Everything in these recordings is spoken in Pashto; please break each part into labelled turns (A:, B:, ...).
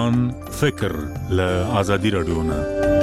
A: ځوان فکر له آزادي رادیو نه.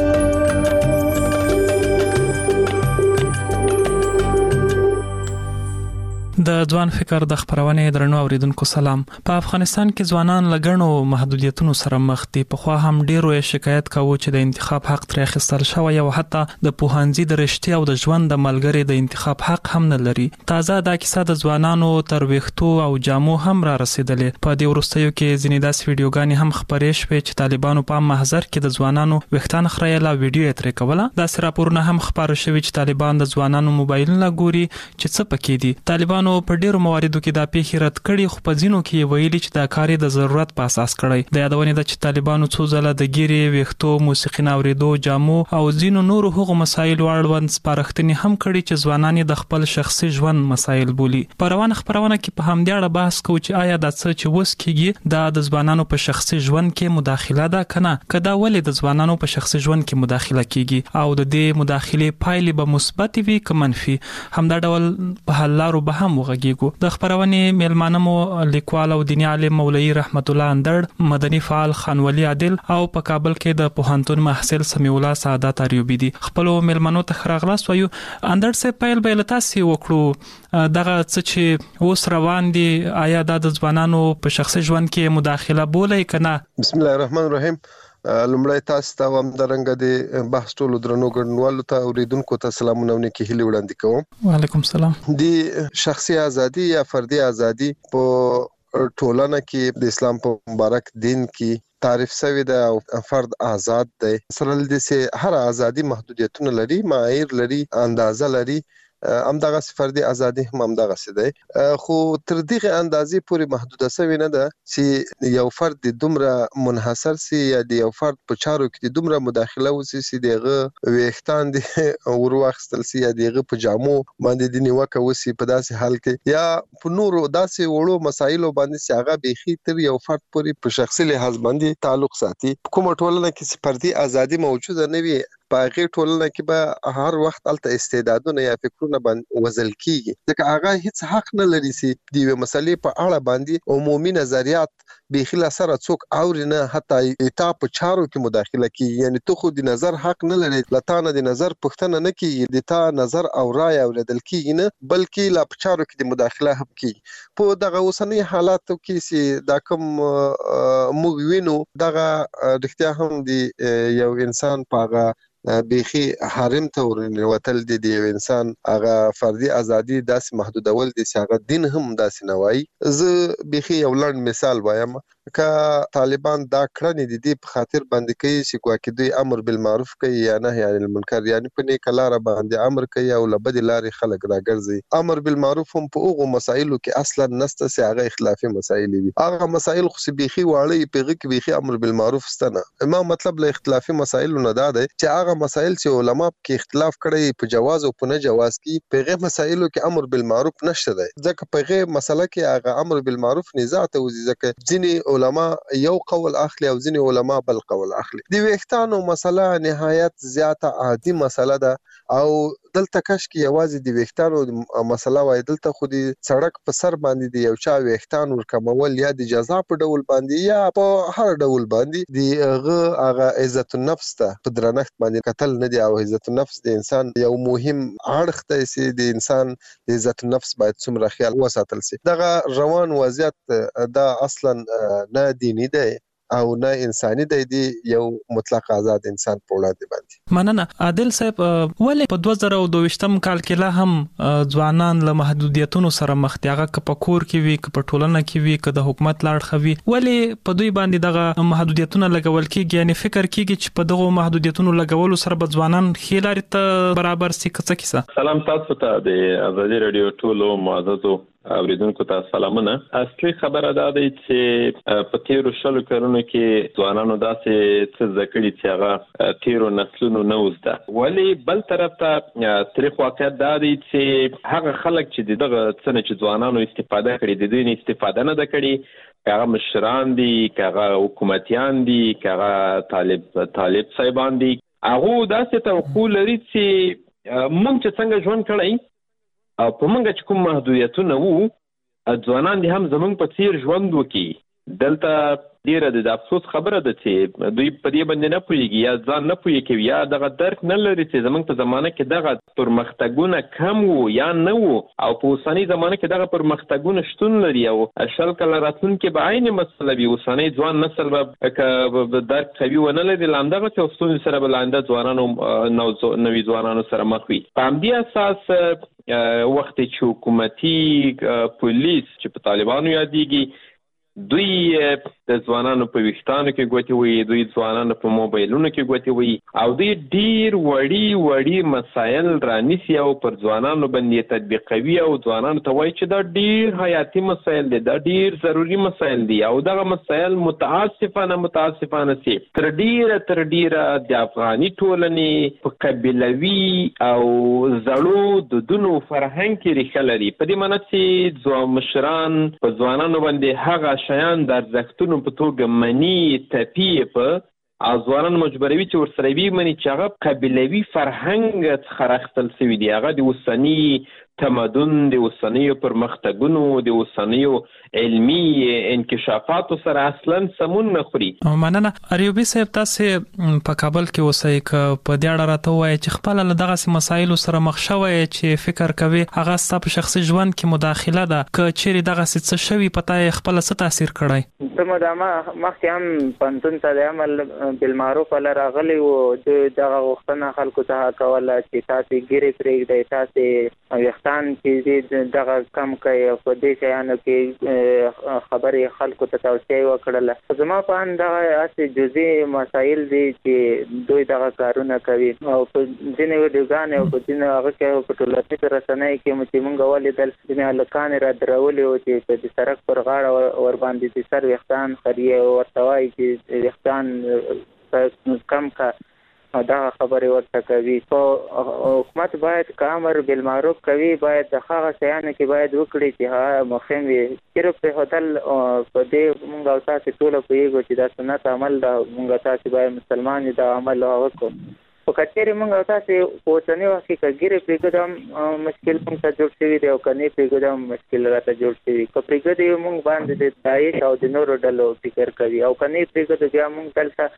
B: د ځوان فکر د خبرونې درنو اوریدونکو سلام. په افغانستان کې ځوانان لګڼو محدودیتونو سره مخ دي. په خو هم ډیرو شکایت کاوه چې د انتخاب حق تر اخیستل شوی او حتی د پوهنځي د رشتې او د ژوند د ملګری د انتخاب حق هم نه لري. تازه دا کیسه د ځوانانو تر ویښتو او جامو هم را رسیدلې. په دې وروستیو کې ځینې داسې ویډیوګانې هم خبرې شوې چې طالبانو په محضر کې د ځوانانو ویښتان خریاله ویډیو یې ترې کوله. داسې راپورونه هم خبرې شوې چې طالبان د ځوانانو موبایلونه ګوري چې څه پکې دي. طالبانو په ډیرو مواردو کې دا پیښې رد کړي، خو په ځینو کې ویلي چې دا کار د ضرورت په اساس کړی. د یادونې د چې طالبانو څو ځله د ګيري ویښتو، موسیقي ناوریدو، جامو او ځینو نورو هغو مسایلو اړوند سپارښتنې هم کړي چې ځوانان د خپل شخصي ژوند مسایل بولي. په روانه خبرونه کې په همدې اړه بحث کوو چې آیا دا څه چې وس کېږي دا د ځوانانو په شخصي ژوند کې مداخله ده کنه، کدا ولې د ځوانانو په شخصي ژوند کې مداخله کیږي او د دې مداخله پایلې به مثبت وي که منفي. همدا ډول په حل لارو به هم وغږیږو. د خبرونې میلمانه مو لیکوال او دیني عالم مولوي رحمت الله اندړ، مدني فعال خانولي عادل او په کابل کې د پوهنتون محصل سمیع الله سعادت اریوبی دي. خپل میلمنو ته خراغلاس وایو. اندړ سه پیل به لتاسي وکړو دغه څه چې اوس روان دي، آیا د ځوانانو په شخصي ژوند کې مداخله بولای کنه؟
C: بسم الله الرحمن الرحیم. لومړی تاسو ته هم درنګ د بحث ټولو درنو ګډونوالو ته اوریدونکو ته سلامونه ونکي هیله وړاندې کوم.
B: وعلیکم السلام.
C: د شخصي ازادي یا فردي ازادي په ټولنه کې د اسلام په مبارک دین کې تعریف شوی ده او فرد آزاد دی. سره د سه هر ازادي محدودیتونه لري، معایر لري، اندازه لري. همدغه فردي ازادي هم همدغه څه دی، خو تر دغه اندازې پورې محدوده شوی نه ده چې یو فرد د دومره منحصر سي یا د یو فرد په چارو کې د دومره مداخله وسی سي دغه ویښتان د ورواخستل سي یا دغه په جامو باندې د نیوکه وسی په داسې حال کې یا په نورو داسې وړو مسایلو باندې چې هغه بيخي تر یو فرد پورې په شخصي لحاظ باندې تعلق ساتي. کومه ټولنه کې فردي ازادي موجوده نه وي، په هغه ټولنه کې به هر وخت الته استعدادونه یا فکرونه باندې وزل کیږي، ځکه هغه هیڅ حق نه لري چې د یو مسلې په اړه باندې عمومي نظریات بخیله سره څوک اوري نه، حتی ایتا په چارو کې مداخله کوي. یعنی تو خو د نظر حق نه لري، لته د نظر پښتنه نه کیږي، د تا نظر او رائے اوریدل کیږي نه، بلکې لا په چارو کې د مداخله هم کیږي. په دغه اوسنی حالاتو کې چې دا کوم موږ وینو دغه رښتیا هم د یو انسان په بيخي حرم ته ورنوتل دي د یو انسان هغه فردي ازادي داسې محدودول دي چې هغه دین هم داسې نه وایي. زه بيخي یو لړ مثال وایم، که طالبان دا کړنې دي د په خاطر باندې کوي چې ګواکې دوی امر بالمعروف کوي یا نهي عن المنکر، یعنی په نیک لار باندې امر کوي او لبد لارې خلک راګرځي. امر بالمعروف هم په هغه مسایلو کې اصلا نسته چې هغه اختلافي مسایل دي. هغه مسایل خو بيخي واړی پیغه کې بيخي امر بالمعروف ستنه. ما مطلب له اختلافي مسایلو نه دا دی چې هغه مسائل چې علما کې اختلاف کړي په جواز او په نه جواز کې، په غیر مسایلو کې امر بالمعروف نشته دی، ځکه په غیر مسله کې هغه امر بالمعروف نزاع ته وځي، ځکه ځینې علما یو قول اخلي او ځینې علما بل قول اخلي. د ویښتانو مسله نهایت زیاته عادي مسله ده او دلته کش کې یوازې د ویښتانو مسله وای، دلته خو د سړک په سر باندې د یو چا ویښتان ورکمول یا د جزا په ډول باندې یا په هر ډول باندې هغه عزت النفس ته په درنښت باندې قتل نه دی. او عزت النفس د انسان یو مهم اړخ دی چې د انسان د عزت النفس باید څومره خیال وساتل شي. دغه روان وضعیت دا اصلا نه دینی دی او نه انساني دی یو مطلق آزاد انسان په وړاندې باندې.
B: مننه. عادل صاحب، ولې په 2022 کال کې لا هم ځوانان له محدودیتونو سره مخ دي، هغه که په کور کې وي که په ټولنه کې وي که د حکومت لاړ خوي، ولې په دوی باندې دغه محدودیتونه لګول کېږي؟ یعنی فکر کېږي چې په دغه محدودیتونو لګولو سره به ځوانان ښې لارې ته برابر سي؟ څه کیسه؟
D: سلام تاسو ته د ازادي رادیو ټولو معززو اوریدونکو ته سلامونه. اصلي خبره دا دی چې په تیرو شلو کلونو کې ځوانانو داسې څه زده کړي چې هغه تیرو نسلونو نه وزده. ولې بل طرف ته تاریخ واقعیت دا دی چې هغه خلک چې دغه څه نه چې ځوانانو استفاده کړي د دوی نه استفاده نه ده کړي، که هغه مشران دي، که هغه حکومتیان دي، که هغه طالب صاحبان دي، هغه داسې توقع لري چې موږ چې څنګه ژوند کړی او په موږ چې کوم محدودیتونه وو ځوانان دي هم زمونږ په څیر ژوند وکړي. دلته ډیره د افسوس خبره ده چې دوی په دې باندې نه پوهیږي یا ځان نه پوهیږي کوي یا دغه درک نه لري چې زموږ په زمانه کې دغه پرمختګونه کم وو یا نه وو او په اوسنۍ زمانه کې دغه پرمختګونه شتون لري او شل کله راتلونکي به عین مسله وي. اوسنۍ ځوان نسل به درک کوي ونه لري لاندغه چې ستونزې سره به لاندې ځوانانو نوي ځوانانو سره مخ وي. په همدې اساس وخت چې حکومتي پولیس چې په طالبانو یادېږي دوی د ځوانانو په ویښتانو کې ګوتې وي، دوی ځوانانو په موبایلونو کې ګوتې وي او دوی ډیر وړي مسایل رانیسي او پر ځوانانو باندې تطبیقوي او ځوانانو ته وایي چې دا ډیر حیاتي مسایل دي، دا ډیر ضروري مسایل دي او دغه مسایل متاسفانه سي تر ډیره د افغاني ټولنې په قبیلوي او زړو دودونو فرهنګ کې ریښه لري. په دې معنی چې مشران په ځوانانو باندې هغه شیان د ارزښتونو په توګه مني تپي په ځوانان مجبروي چې ورسره وي مني چې هغه قبیلوي فرهنګ څخه راخیستل شوي دي. هغه د اوسني تمدن د اوسنیو پرمختګونو د اوسنیو علمي انکشافاتو سره اصلا سمون نه خوري.
B: مننه. اریوبي صاحب تاسو په کابل کې اوسئ که په دې اړه راته وایي چې خپل له دغه مسایلو سره مخ شوی چې فکر کوي هغه ستاسو په شخصي ژوند کې مداخله ده که چیرې دغه څه شوی پتا یې خپل څه تاثیر کړی؟
E: زموږ د مخکې هم پنځون ته د عمل بالمعروف لراغلی او دغه غوښتنه خلکو ته کوله چې تاسو ګیرې پرېږدئ، تاسو وختان چې دغه کم کوي او په دې شیانو کې خبرې خلکو ته توصیه وکړله. زما په اند دغه اسې جزئي مسایل دي چې دوی دغه کارونه کوي او په ځینې ویډیوګانې او په ځینې هغه کې په ټولنیزو رسنیو کې چې موږ ولیدل ځینې هلکانې را درولي وو چې په سړک پر غاړه ورباندې د سر ویښتان خري او ورته وایي چې ویښتان کم کا دا خبرې ورته کوي. حکومت باید که امر بالمعروف کوي باید د هغه شیانو کې باید وکړي چې هغه مخیم وي. صرف پرېښودل په دې موږ او تاسې ټوله پوهېږو چې دا سنت عمل ده، موږ تاسې باید مسلمان یو دا عمل هغه کړو. خو که چېرې موږ او تاسې په اوسني وخت کې که ګیرې پرېږدو هم مشکل موږ ته جوړ شوي دی او که نه پرېږدو هم مشکل راته جوړ شوي. که پرېږدو یې موږ باندې د داعش او د نورو ډلو فکر کوي او که نه پرېږدو بیا موږ دلته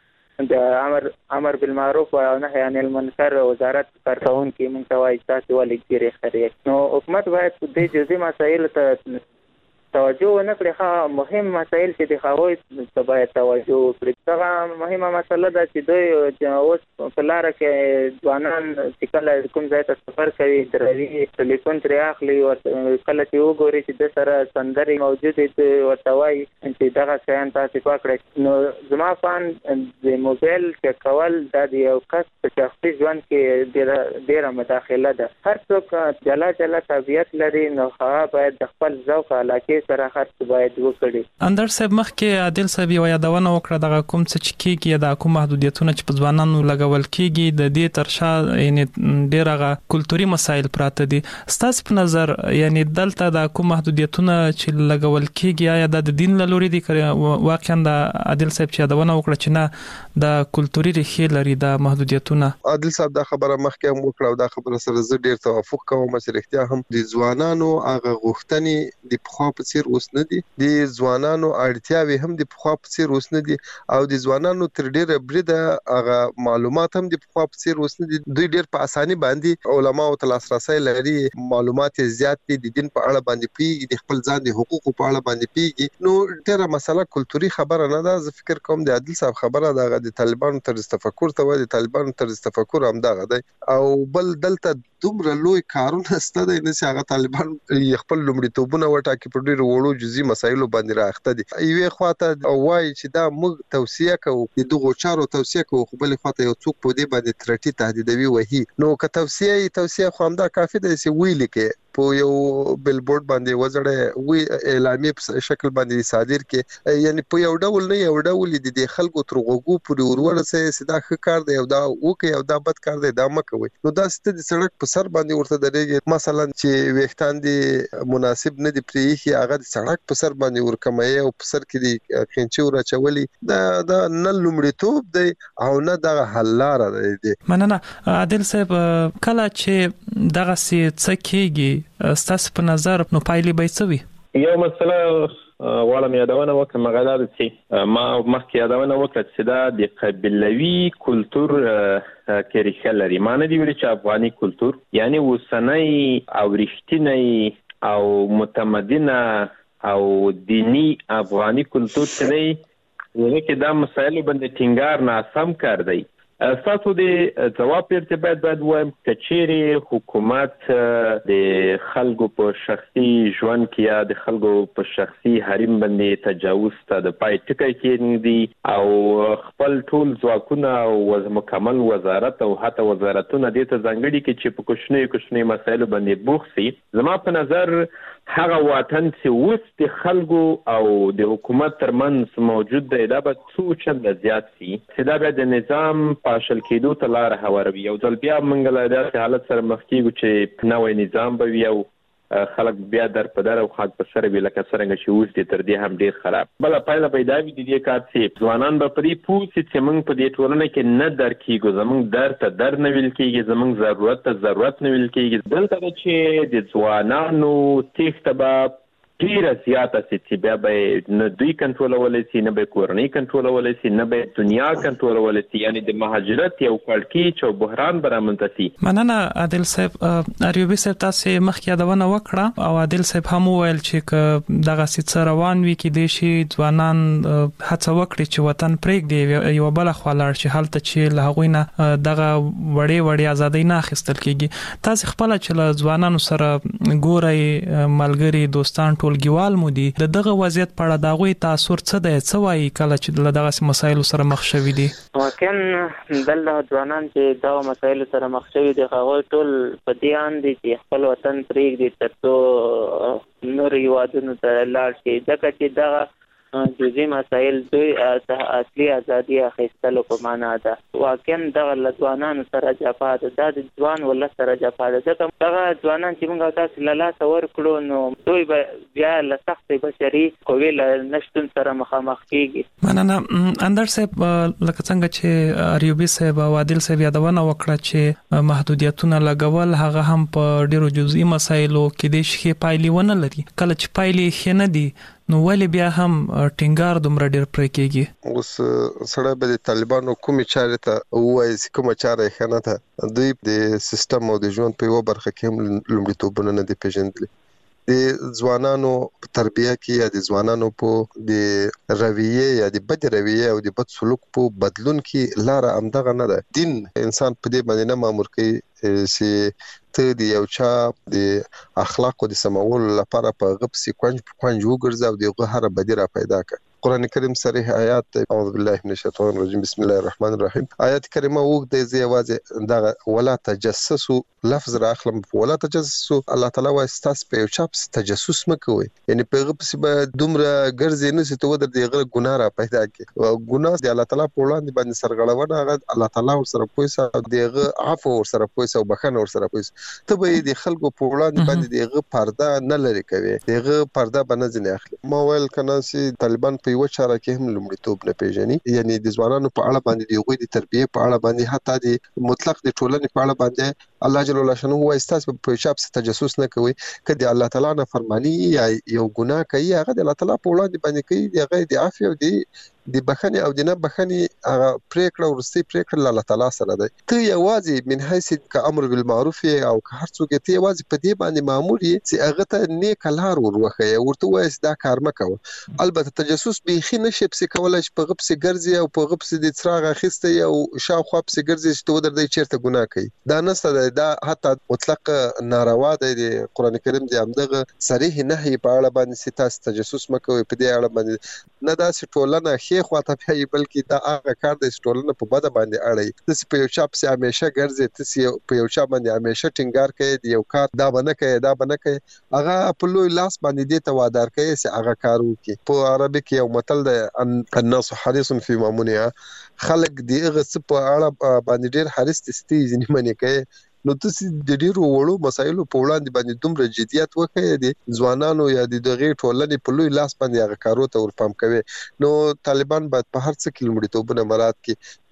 E: د امر بالمعروف او نهي عن المنکر وزارت کارکونکي موږ ته وایي تاسو ولې ګیرې خرئ. نو حکومت باید د جزئي مسایلو ته توجه ونه کړي. ښه مهم مسایل چې د هغوی ته باید توجه وکړي. هغه مهمه مسله ده چې دوی اوس په لاره کې ځوانان چې کله کوم ځای ته سفر کوي دروي ټلیفون ترې اخلي، کله چې وګوري چې د سره سندرې موجودې دي ورته وایي چې دغه شیان تاسې پاکړئ. نو زما په اند د موبایل چک کول دا د یو کس په شخصي ژوند کې ډېره مداخله ده. هر څوک جلا طبیعت لري نو هغه باید د خپل ذوق علاقې سره خرڅ باید وکړي.
B: اندر صاحب مخکې عادل صاحب یو یادونه وکړه دغه کوم څه چې کېږي د کوم محدودیتونه چې په ځوانانو لګول کېږي د دې ترشا یعنی ډېر هغه کلتوري مسایل پراته دي. ستاسو په نظر یعنی دلته د کوم محدودیتونه چې لګول کېږي آیا د دین له لوري دي واقعا د عادل صاحب چې یادونه وکړه چې نه د کلتوري ریښې لري د محدودیتونه؟
C: عادل صاحب دا خبره مخکې هم وکړه او دا خبره سره زه ډېر توافق کوم چې رښتیا هم د ځوانانو هغه غوښتنې د پخوا په څیر اوس نه دي، د ځوانانو اړتیاوې هم د پخوا په څیر اوس نه دي او د ځوانانو تر ډیره بریده هغه معلومات هم د پخوا په څیر اوس نه دي. دوی ډیر په اساني باندې علماو ته لاسرسي لري، معلومات زیات دي، د دین په اړه باندې پیږي، د خپل ځان د حقوقو په اړه باندې پیږي. نو ډیره مسله کلتوري خبره نه ده. زه فکر کوم د عادل صاحب خبره ده د طالبانو طرز تفکر ته وایي، د طالبانو طرز تفکر هم دغه دی او بل دلته دومره لوی کارونه ستده نه چې هغه طالبان خپل لومړیتوبونه وټاکي په ډیرو وړو جزئي مسایلو باندې راخته دي. یوې خواته وایي چې دا موږ توصیه کوو، د دغو چارو توصیه کوو، خو بلې خواته یو څوک په دې باندې ترټي تهدیدوي وهي. نو که توصیه خو همدا کافي ده چې ویلي کې په یو بلبورډ باندې وزړه وی اعلامیه په شکل باندې صادر کې، یعنی په یو ډول نه یو ډول د خلکو تر غوګو پورې ورورسه سدا ښه کار دی او دا وکي او دا بد کار دی دا مکوي. نو دا ست د سړک په سر باندې ورته درېږي مثلا چې وختان دي مناسب نه دی پریخي هغه د سړک په سر باندې ورکمای او په سر کې دی خنچي ورچولي دا نه لومړیتوب دی او نه د حل لار دی.
B: مننه. عادل صاحب کله چې دغه څه کېږي ستاسو په نظر نو پایلې به څه وي؟
D: یو مسله غواړم یادونه وکړم هغه دا ده چې ما مخکې یادونه وکړه چې دا د قبیلوي کلتور کې ریښه لري. ما نه دي ویلي چې افغاني کلتور یعنی اوسنی او رښتینی او متمدنه او دینی افغاني کلتور چې دی هغه کې دا مسایل باندې ټینګار ناسم کار دی. تاسو د جواب پرته باید وایم چې چیرې حکومت د خلکو په شخصي ژوند کې یا د خلکو په شخصي حریم باندې تجاوز ته د پای ټکی کېږدي او خپل ټول ځواکونه او مکمل وزارت او حتی وزارتونه دې ته ځانګړي کې چې په کوچني مسایلو باندې بوخت شي. زما په نظر هغه واټن چې اوس د خلکو او د حکومت ترمنځ موجود دی دا به څو چنده زیات شي چې دا به د نظام پاشل کېدو ته لاره هواروي. یو ځل بیا موږ له داسې حالت سره مخ کېږو چې نوی نظام به وي او خلک بیا در په در او خاک په سر وي لکه څرنګه چې اوس دی تر دې هم ډېر خراب. بله پایله به دا وي د دې کار چې ځوانان به په دې پوه شي چې موږ په دې ټولنه کې نه در کېږو، زموږ در ته در نه ویل کېږي، زموږ ضرورت ته ضرورت نه ویل کېږي. دلته ده چې د ځوانانو تېښته به ډیره زیاته سي چې بیا به نه دوی کنټرولولی سي، نه به کورنۍ کنټرولولی سي، نه به دنیا کنټرولولی سي. یعنی د مهاجرت یو کړکېچ او بحران به رامنځته سي.
B: مننه عادل صاحب. ایوبي صاحب تاسې مخکې یادونه وکړه او عادل صاحب هم وویل چې که دغسې څه روان وي کېدای شي ځوانان هڅه وکړي چې وطن پرېږدي یوه بله خوا لاړ شي هلته چې له هغوی نه دغه وړې ازادۍ نه اخیستل کېږي. تاسې خپله چې له ځوانانو سره ګورئ، ملګري دوستان ټولګیوال مو دي، د دغه وضعیت په اړه د هغوی تاثر څه دی؟ څه وایي کله چې له دغسې مسایلو سره مخ شوي دي؟
E: واقعا دلته ځوانان چې دغه مسایلو سره مخ شوي دي هغوی ټول په دې اند دي چې خپل وطن پرېږدي تر څو نورو هېوادونو ته لاړ شي، ځکه چې دغه جزئي مسایل دوی اصلي ازادي اخیستلو په معنا ده. واقعا دغه له ځوانانو سره جفا ده، دا د ځوان ولس سره جفا ده، ځکه دغه ځوانان چې موږ تاسو له لاسه ورکړو نو دوی به بیا له سختې بشري قوې له نشتون سره مخامخ کېږي.
B: مننه. اندر صاحب لکه څنګه چې ایوبي صاحب او عادل صاحب یادونه وکړه چې محدودیتونه لګول هغه هم په ډیرو جزئي مسایلو کې د شي پایلې ونه لري. کله چې پایلې ښې نه دي نو ولې بیا هم ټینګار دومره ډېر پرې کېږي؟
C: اوس سړی به د طالبانو کومې چارې ته ووایي چې کومه چاره یې ښه نه ده. دوی د سیستم او د ژوند په یوه برخه کې هم لومړیتوبونه نه دي پېژندلي. د ځوانانو په تربیه کې یا د ځوانانو په د رویه یا د بد رویه او د بد سلوک په بدلون کې لاره همدغه نه ده. دین انسان په دې باندې نه مامور کوي چې ته د یو چا د اخلاقو د سمولو لپاره په غب سي کونج وګرځي او دغه هر بدی را پیدا کړي. قرآن کریم صریح آیات اعوذ بالله من الشیطان الرجیم بسم الله الرحمن الرحیم آیات کریمه وګ د یوازې دغه ولا تجسسوا لفظ را اخلم ولا تجسسوا الله تعالی وایي تاسو په یو چا تجسس مکوئ، یعنی په غب سي به دومره ګرځي نه سي ته ودر دغه ګناه را پیدا کړي. ګناه د الله تعالی په وړاندې باندې سرغړونه هغه الله تعالی ور سره پويسه دغه عفو ور سره پويسه او بخنه ور سره پويسه. ته به د خلکو په وړاندې باندې دغه پرده نه لري کوي، دغه پرده باندې ځنه اخلي. ما ویل کنه سي طالبان په یو چاره کې هم لومړیتوب نه پیژني، یعنی د ځوانانو په اړه باندې د غوي د تربیه په اړه باندې حتی د مطلق د ټولنې په اړه باندې الله جل وعلا شنو وایي تاسو په شاب څخه تجسس نه کوي. کله الله تعالی نه فرمانی یا یو ګناه کوي هغه د الله تعالی په وړاندې باندې کوي، دغه د عفو او د بخنه او د نه بخنه هغه پریکړه ورستي پریکړه الله تعالی سره ده. ته یوازې من حیث ک امر بالمعروف او که هر څوک ته یوازې په دې باندې مامور یې چې هغه ته نیک لار وروخه ورته وایي دا کار مکوه. البته تجسس به خې نشي په کولای چې په غب سي ګرځي او په غب سي د څراغ اخیسته او شاوخوا په سي ګرځي چې ودر دی چیرته ګناه کوي. دا نسته دا حتی مطلق ناروا دی. د قران کریم دی همدغه صریح نهي په اړه باندې ستاس تجسس مکوي په دې اړه باندې نه دا ټولنه خې خواته پیي بلکې دا هغه کار د ټولنه په بده باندې اړي. د په یو چا په همیشه ګرځي ته په یو چا باندې همیشه ټینګار کوي د یو کار دا بنه کوي دا بنه کوي هغه په لوی لاس باندې دې ته وادار کوي چې هغه کار وکړي. په عربي کې یو متل دی الناس حريص في مامونها، خلق دغه څه په اړه باندې ډېر حریص دي ځینې منې کوي. نو تاسو د ډیرو وړو مسایلو په وړاندې باندې دومره جديت وکړئ د ځوانانو یا د دغه ټولنې په لوی لاس باندې هغه کارو ته ورپام کوي. نو طالبان باید په هر څه کې لومړیتوبونه مراد کړي.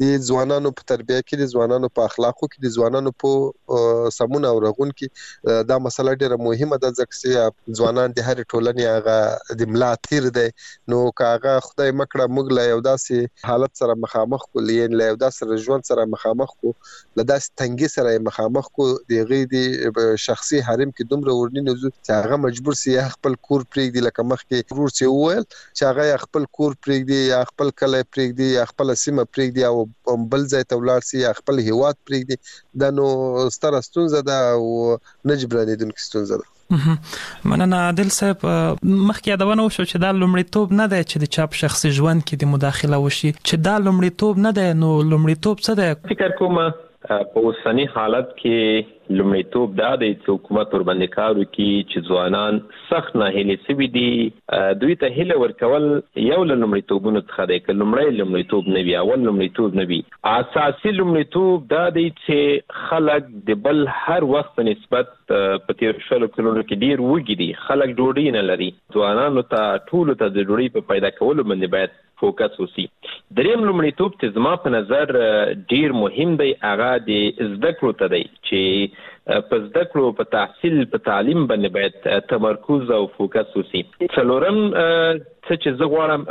C: د ځوانانو په تربیه کې، د ځوانانو په اخلاقو کې، د ځوانانو په سمون او رغون کې دا مسله ډیره مهمه ده، ځکه چې ځوانان د هر ټولنې هغه د ملا تیر دی. نو کاغه خدای مکړه موږ له یو داسې حالت سره مخامخ کو، لین له یو داسې ژوند سره مخامخ کو، له داسې تنګي سره مخامخ کو، د غي شخصي حریم کې دومره ورننه چې هغه مجبور سي خپل کور پرېږدي، لکه مخکې ورور چې وویل چې هغه خپل کور پرېږدي یا خپل کلی پرېږدي یا خپل سیمه پرېږدي او بل ځای ته ولاړ سي یا خپل هیواد پرېږدي. دا نو ستره ستونزه ده او نه جبرانېدونکې ستونزه ده.
B: مننه عادل صاحب. مخکې یادونه وشو چې دا لومړیتوب نه دی چې د چا په شخصي ژوند کې د مداخله وشي، چې دا لومړیتوب نه دی. نو لومړیتوب څه دی؟
D: فکر کوم په اوسنی حالت کې لومړیتوب دا دی چې حکومت ورباندې کار وکړي چې ځوانان سخت ناهیلي شوي دي، دوی ته هیله ورکول یو له لومړیتوبونو څخه دی. که لومړیتوب نه وي، اول لومړیتوب نه وي، اساسي لومړیتوب دا دی چې خلک د بل هر وخت په نسبت په تیر شلو کلونو کې ډیر وږي دي، خلک ډوډۍ نه لري. ځوانانو ته ټولو ته د ډوډۍ په پیدا کولو باندې باید فوکس وسی. دریم لومړیتوب چې زما په نظر ډیر مهم دی هغه د زده کړو ته دی، چې په زده کړو، په تحصیل، په تعلیم باندې باید تمرکز او فوکس وسی. څلورم څه چې زه غواړم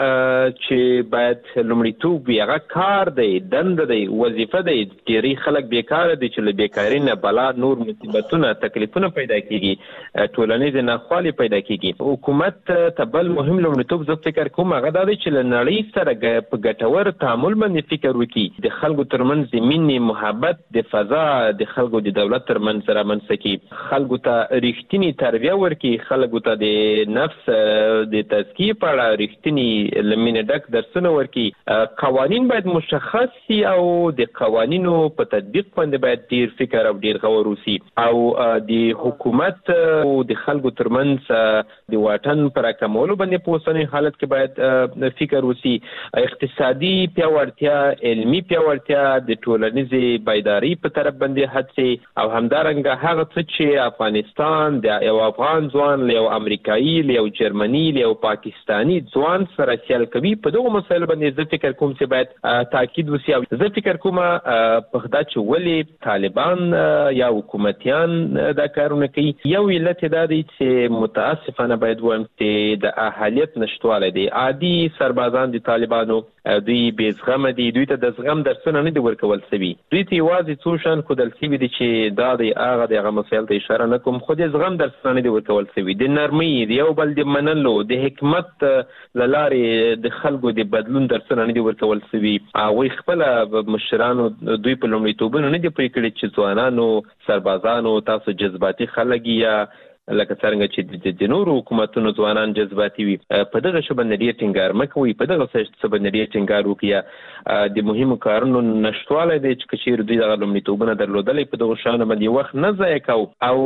D: چې باید لومړیتوب وي هغه کار دی، دنده دی، وظیفه دی. ډېری خلک بیکاره دي چې له بیکارۍ نه بلا نور مصیبتونه، تکلیفونه پیدا کیږي، ټولنیزې ناخوالې پیدا کیږي. حکومت ته بل مهم لومړیتوب زه فکر کوم هغه دا دی چې له نړۍ سره په ګټور تعامل باندې فکر وکړي، د خلکو ترمنځ د مینې، محبت، د فضا د خلکو د دولت ترمنځ رامنځته کړي، خلکو ته رښتینی تربیه ورکړي، خلکو ته د نفس د تزکیې په اړه رښتینی لمنه ډک درسونه ورکړي. قوانین باید مشخص سي او د قوانینو په تطبیق باندې باید ډیر فکر او ډیر غور وسی، او د حکومت او د خلکو ترمنځ د واټن پر راکمولو باندې په اوسنۍ حالت کې باید فکر وسی. اقتصادي پیاوړتیا، علمي پیاوړتیا، د ټولنیزې بیداری په طرف باندې هڅې، او همدارنګه هغه څه چې افغانستان د یو افغان ځوان له یو امریکایي، له یو جرمني، له یو پاکستاني ځوان سره سیال کوي، په دغه مسایلو باندې زه فکر کوم چې باید تاکید وسی. زه فکر کوم په خدا چې ولې طالبان یا حکومتیان دا کارونه کوي، یو علت دا دی چې متاسفانه باید وایم چې د اهلیت نشټوالی دی. عادي سربازان د طالبانو دوی بې زغمه دي، دوی ته د زغم درسونه نه دي ورکول شوي، دوی ته یوازې څو شیان ښودل شوي دي چې دا دی هغه د هغه مسایل ته اشاره نه کوم، خو د زغم درسونه نه دي ورکول شوي، د نرمۍ، د یو بل د منلو، د حکمت له لارې د خلکو د بدلون درسونه نه دي ورکول شوي. هغوی خپله مشرانو دوی په لومړیتوبونو نه دي پوه کړي چې ځوانانو، سربازانو تاسو جذباتي خلک یا لکه څنګه چې د نورو حکومتونو ځوانان جذباتي وي، په دغه شی باندې ډېر ټینګار مه کوئ، په دغه څه باندې ډېر ټینګار وکړئ. د مهمو کارونو نشتوالی دی چې که چېرې دوی دغه لومړیتوبونه درلودلی، په دغو شیانو باندې وخت نه ضایع کوو،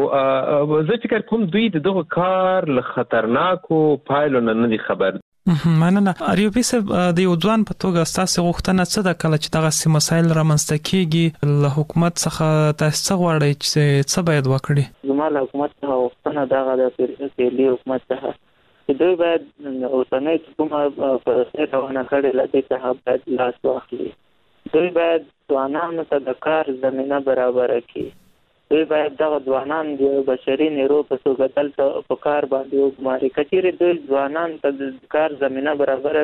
D: او زه فکر کوم دوی د دغه کار له خطرناکو پایلو نه دي خبر.
B: مننه. ایوبي صاحب، د یو ځوان په توګه ستاسو غوښتنه څه ده کله چې دغه مسایل رامنځته کیږي؟ له حکومت څخه تاسو څه غواړئ چې څه باید وکړي؟
E: زما له حکومت څخه غوښتنه دغه ده چې حکومت څخه چې دوی باید اوسنۍ کومه پروسه روانه کړې له دې څخه باید لاس واخلي. دوی باید ځوانانو ته د کار زمینه برابره کړي. دوی باید دغه ځوانان د بشري نیرو په توګه دلته په کار باندې وګماري. که چېرې دوی ځوانان ته د کار زمینه برابره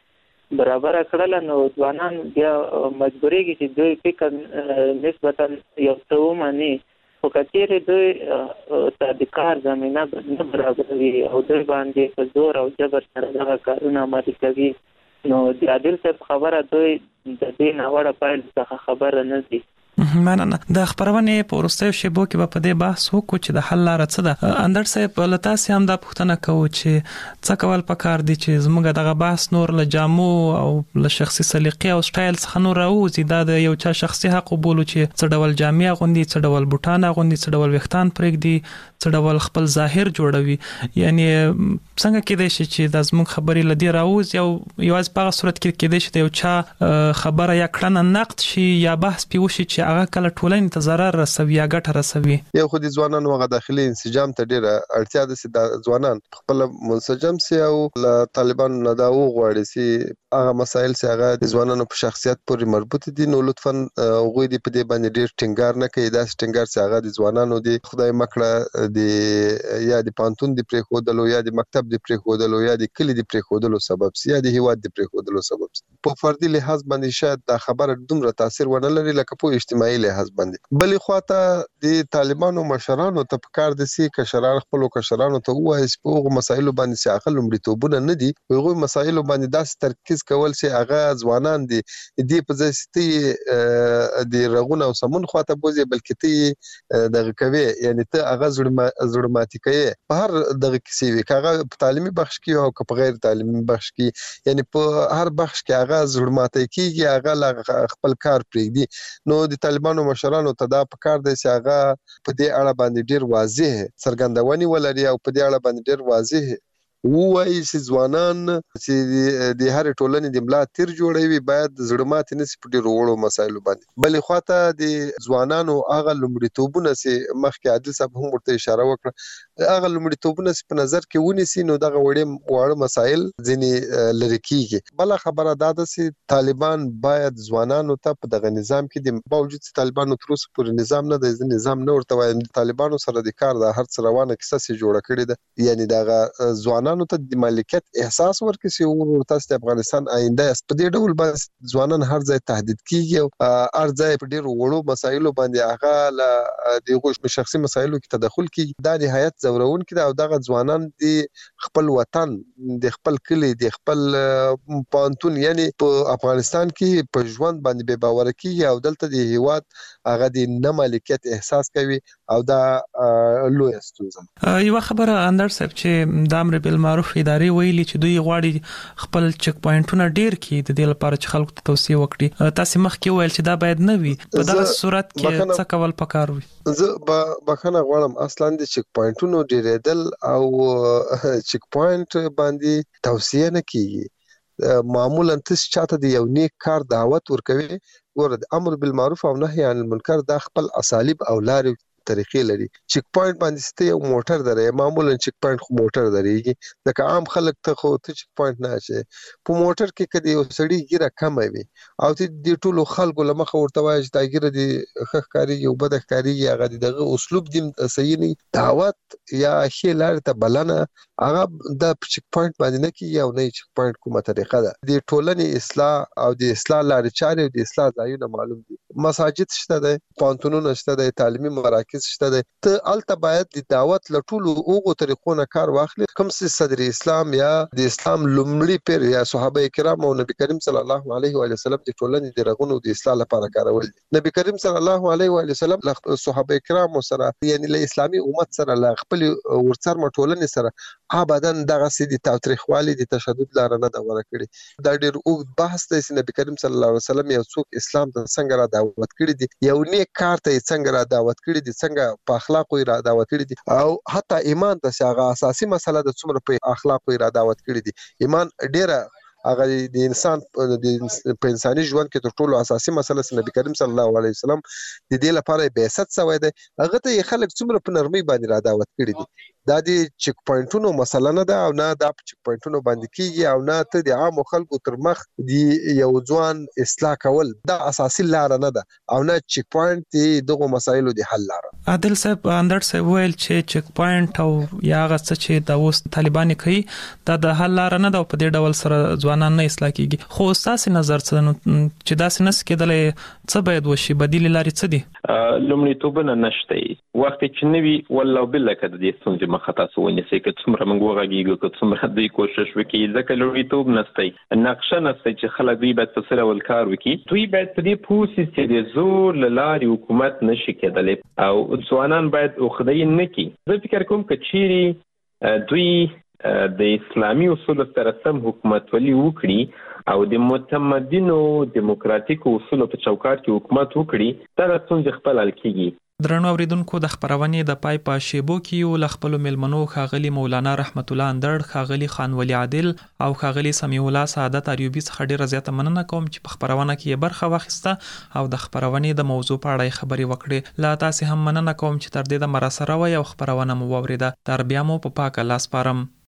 E: کړله، نو ځوانان بیا مجبورېږي چې دوی فکر نسبتا یو څه ومني، خو که چېرې دوی ته د کار زمینه نه برابروي او دوی باندې په زور او جبر سره دغه کارونه عملي کوي، نو د عادل صاحب خبره دوی د دې ناوړه پایلو څخه خبره نه دي.
B: مننه. د خبرونې په وروستیو شیبو کې به په دې بحث وکړو چې د حل لاره څه ده. اندر صاحب، له تاسې هم دا پوښتنه کوو چې څه کول پکار دي چې زموږ دغه بحث نور له جامو او له شخصي سلیقې او سټایل څخه نور راوځي، دا د یو چا شخصي حق وبولو چې څه ډول جامې اغوندي، څه ډول بوټان اغوندي، څه ډول ویښتان پرېږدي، څه ډول خپل ظاهر جوړوي. یعنی څنګه کېدای شي چې دا زموږ خبرې له دې راوځي، او یوازې په هغه صورت کې کېدای شي د یو چا خبره یا کړنه نقد شي یا بحث پې وشي چې هغه کله ټولنې ته ضرر رسوي یا ګټه رسوي.
C: یو خو د ځوانانو هغه داخلي انسجام ته ډېره اړتیا ده چې د ځوانان خپل منسجم سي او له طالبانو نه دا وغواړي چې هغه مسایل چې هغه د ځوانانو په شخصیت پورې مربوط دي نو لطفاً هغوی دې په دې باندې ډیر ټینګار نه کوي دا ټینګار چې هغه د ځوانانو د خدای مکړه د یا د پانتون د پریخودلو یا د مکتب د پریخودلو یا د کلی د پریخودلو سبب سي یا د هیواد د پریخودلو سبب سي په فردي لحاظ باندې شاید دا خبره دومره تاثیر ونه لري لکه په اجتماعي لحاظ باندې بلې خواته د طالبانو مشرانو ته پکار دي چې کشران خپل کشرانو ته وایي چې په مسایلو باندې چې عقل لومړیتوبونه نه دي هغه مسایلو باندې داسې ترکیز کول چې هغه ځوانان دي د په ځای د رغونه او سمون خواته بوزي بلکې ته دغه کوي یعنی ته هغه زړماتي کوي په هر دغه کیسې وي کاغه په تعلیمي بخش کې او په غیر تعلیمي بخش کې یعنی په هر بخش کې هغه زړماتي کیږي هغه خپل کار پرېږدي نو د طالبانو مشرانو ته دا پکار دی چې هغه په دې اړه باندې ډیر واضح څرګندونې ولري او په دې اړه باندې ډیر واضح وایي چې ځوانان چې د هر ټولنې د ملا تیر جوړوي باید زړماتي نشي په ډیرو وړو مسایلو باندې بلې خواته د ځوانانو هغه لومړیتوبونه چې مخکې عادل صاحب هم ورته اشاره وکړه هغه لومړیتوبونه چې په نظر کې ونیسي نو دغه وړ مسایل ځینې لري کیږي بل خبره دا ده چې طالبان باید ځوانانو ته په دغه نظام کې د باوجود چې طالبانو تر اوسه پورې نظام نه دی نظام نه ورته وایم طالبانو سره د کار د هر څه روانه کیسه سي جوړه کړې ده یعنی دغه ځوانانو ته د مالکیت احساس ورکړي چې ورته د افغانستان آینده په دې ډول باندې ځوانان هر ځای تهدید کیږي او هر ځای په ډیرو وړو مسایلو باندې هغه د شخصي مسایلو کې تدخل کوي دا نهایت زورون کړي او دغه ځوانان د خپل وطن د خپل کلی د خپل پانتون یعنی په افغانستان کې په ژوند باندې بے باور کیږي او دلته د هیواد هغه د نه مالکیت احساس کوي او دا لوی ستونزه
B: یو خبره اندر صاحب چې د امر بالمعروف ادارې ویلي چې دوی غواړي خپل چک پوینټونه ډیر کړي د دې لپاره چې خلکو ته توصیه وکړي تاسو مخکې ویل چې دا باید نه وي په دغه صورت کې څه کول پکار وي
C: زه بخښنه غواړم اصلا د چک پوینټونو ډیرېدل او چک پوینټ باندې توصیه نه کیږي معمولا تاسو چاته د یو نیک کار دعوت ورکوي ګوره د امر بالمعروف او نهي عن المنکر د خپل اساليب او لارې طریقې لري چک پوینټ باندې ست یو موټر درې معمولا چک پوینټ خو موټر درېږي لکه عام خلک ته خو ته چک پوینټ نه شي په موټر کې کدی یو سړی ګیره کم وي او د ټولو خلکو لمخه ورته وایي چې دا ګیره دی خخکاری یو بدخکاری هغه دغه اسلوب دیم صحیح نه دعوت یا شی لار ته بلنه هغه د چک پوینټ باندې نه کیږي او نه چک پوینټ کومه طریقه ده د ټولنې اصلاح او د اصلاح لارې چارې او د اصلاح ځایونه معلوم دي مساجد شته ده پانتونونه شته ده تعلیمي مراکز شته ده ته الته باید د دعوت لټولو اوغو طریقو نه کار واخلي کوم چې صدر اسلام یا د اسلام لومړي پیر یا صحابه کرام او نبی کریم صلی الله علیه و وسلم د ټولنې د رغونو د اصلاح لپاره کارول نبی کریم صلی الله علیه و وسلم صحابه کرام سره یعنی له اسلامي امت سره له خپل ورڅر مټولنې سره ابدان دغه سي د تاریخوالي د تشدد لار نه دا ورکړي دا ډېر اوږد بحث دی چې نبی کریم صلی الله علیه وسلم یو څوک اسلام ته څنګه را دعوت کړی دی یو نیک کار ته څنګه را دعوت کړی دی څنګه په اخلاقو را دعوت کړی دي او حتی ایمان د هغه اساسي مسله د څومره په اخلاقو را دعوت کړی دي ایمان ډیره هغه د انسان په انساني ژوند کې تر ټولو اساسي مسله چې نبی کریم صلی الله علیه وسلم د دې لپاره بعثت شوی دی هغه ته خلک څومره په نرمۍ باندې را دعوت کړی دي دا د چک پوینټونو مسله نه ده او نه د چک پوینټونو باندې کیږي او نه ته د عام خلکو تر مخ دی یو ځوان اصلاح کول دا اساسي لار نه ده او نه چک پوینټ دغه مسایلو د حل لار
B: عادل صاحب اندر صاحب ویل چې چک پوینټ او یا غڅ چې د اوس طالبان کوي دا د حل لار نه ده په دې ډول سره ځوانان نه اصلاح کیږي خو تاسو نظر څه چې دا سنس کېدلې څه باید وشي بدیل لارې څه دي
D: لومړیتوبونه نشته وخت چې نوی والله بالله کده دې څنګه مخه تاسو ونیسئ که څومره موږ وغږیږو که څومره دوی کوشش وکړي ځکه لومړیتوب نشته نقشه نشته چې خلک دوی باید په سره ول کار وکړي دوی باید په دې پوه شي چې د زور له لارې حکومت نشي کېدلی او ځوانان باید خدای نه کړي زه فکر کوم که چیرې دوی د اسلامي اصولو سره سم حکومتولي وکړي او د متمدنو دیموکراتیکو اصولو په چوکاټ کې حکومت وکړي دا څنګه خپل حل کیږي
B: درنو اوریدونکو د خبرونې د پای په شیبو کې یو لخپل ملمنو خاغلی مولانا رحمت الله اندړ خاغلی خان ولی عادل او خاغلی سمیع الله سعادت اریوبی څخه ډیره زیاته مننه کوم چې په خبرونه کې برخه واخیسته او د خبرونې د موضوع په اړه خبرې وکړې لا تاسو هم مننه کوم چې تر دې د مراسره و یو خبرونه مو واوریده تر بیا مو په پاک الله سپارم